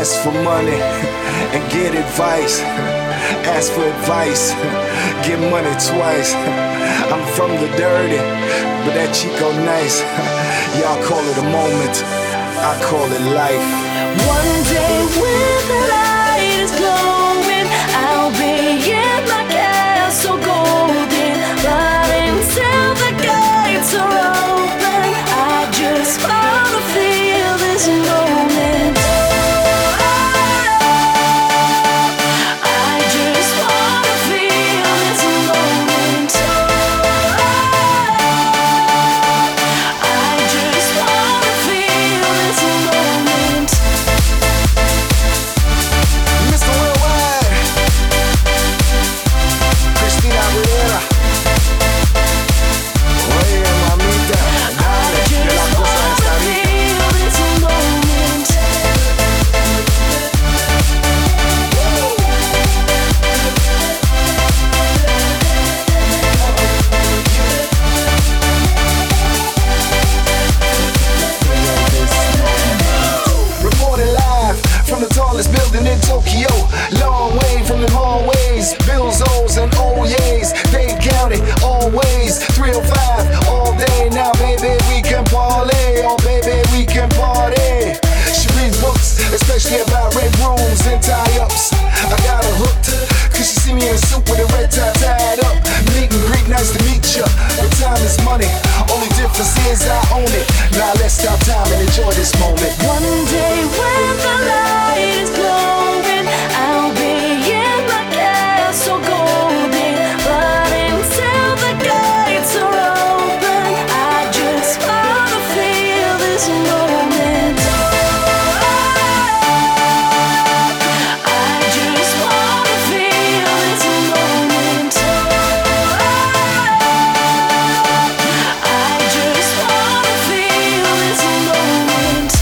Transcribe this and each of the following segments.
ask for money and get advice. Ask for advice, get money twice. I'm from the dirty, but that Chico nice. Y'all call it a moment, I call it life. One day when the light is glowing, I'll be in my castle golden. But until the gates are open, I just wanna feel this moment. I just wanna feel this moment. I just wanna feel this moment. Mr. Worldwide, Christina Aguilera. Oye, mamita, dale, que la cosa está rica. Reporting live from the tallest building in Tokyo. Long way from the hallways, Bills, O's, and oh yeas. They count it always. 305 all day. Now, baby, we can parlay. Oh, baby, we can party. She reads books, especially about red rooms and tie-ups. I got her hooked, cause she see me in a suit with a red tie tied up. Meet and greet, nice to meet ya. But time is money, only difference is I own it. Now let's stop time and enjoy this moment. One day when the light is glowing, I'll be in my castle golden. But until the gates are open, I just wanna feel this moment. I just wanna feel this moment. I just wanna feel this moment.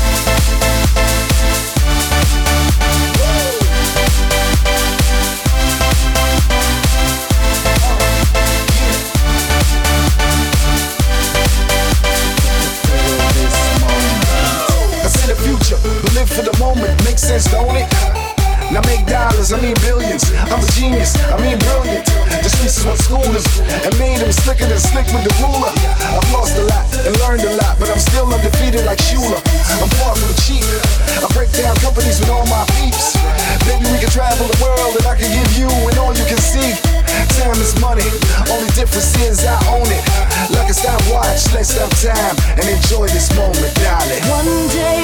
I see the future, but live for the moment. Makes sense, don't it? Now make dollars, I mean billions. I'm a genius, I mean brilliant. The streets is what school is, and made them slicker than slick with the ruler. I've lost a lot and learned a lot, but I'm still undefeated like Shula. I'm far from cheap. I break down companies with all my peeps. Maybe we can travel the world and I can give you and all you can see. Time is money, only difference is I own it. Like a stopwatch, let's stop time and enjoy this moment, darling. One day